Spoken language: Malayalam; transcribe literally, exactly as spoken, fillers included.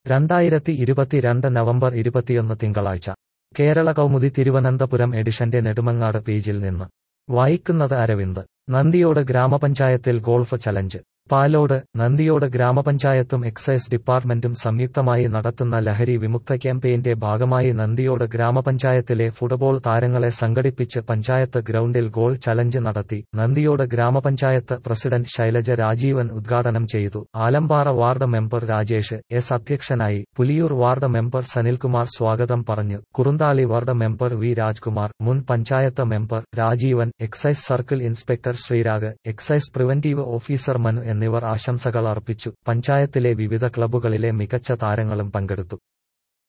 രണ്ടായിരത്തി ഇരുപത്തിരണ്ട് നവംബർ ഇരുപത്തിയൊന്ന് തിങ്കളാഴ്ച കേരള കൗമുദി തിരുവനന്തപുരം എഡിഷന്റെ നെടുമങ്ങാട് പേജിൽ നിന്ന് വായിക്കുന്നത് അരവിന്ദ്. നന്ദിയോട് ഗ്രാമപഞ്ചായത്തിൽ ഗോൾഫ് ചലഞ്ച്. പാലോട്. നന്ദിയോട് ഗ്രാമപഞ്ചായത്തും എക്സൈസ് ഡിപ്പാർട്ട്മെന്റും സംയുക്തമായി നടത്തുന്ന ലഹരി വിമുക്ത ക്യാമ്പയിന്റെ ഭാഗമായി നന്ദിയോട് ഗ്രാമപഞ്ചായത്തിലെ ഫുട്ബോൾ താരങ്ങളെ സംഘടിപ്പിച്ച് പഞ്ചായത്ത് ഗ്രൗണ്ടിൽ ഗോൾ ചലഞ്ച് നടത്തി. നന്ദിയോട് ഗ്രാമപഞ്ചായത്ത് പ്രസിഡന്റ് ശൈലജ രാജീവൻ ഉദ്ഘാടനം ചെയ്തു. Alampara ward member Rajesh S അധ്യക്ഷനായി. പുലിയൂർ വാർഡ് മെമ്പർ സനിൽകുമാർ സ്വാഗതം പറഞ്ഞു. Kurunthali ward member V Rajkumar, മുൻ panchayat member Rajeevan, excise circle inspector Sreerag, excise preventive officer Manu എന്നിവർ ആശംസകൾ അർപ്പിച്ചു. പഞ്ചായത്തിലെ വിവിധ ക്ലബ്ബുകളിലെ മികച്ച താരങ്ങളും പങ്കെടുത്തു.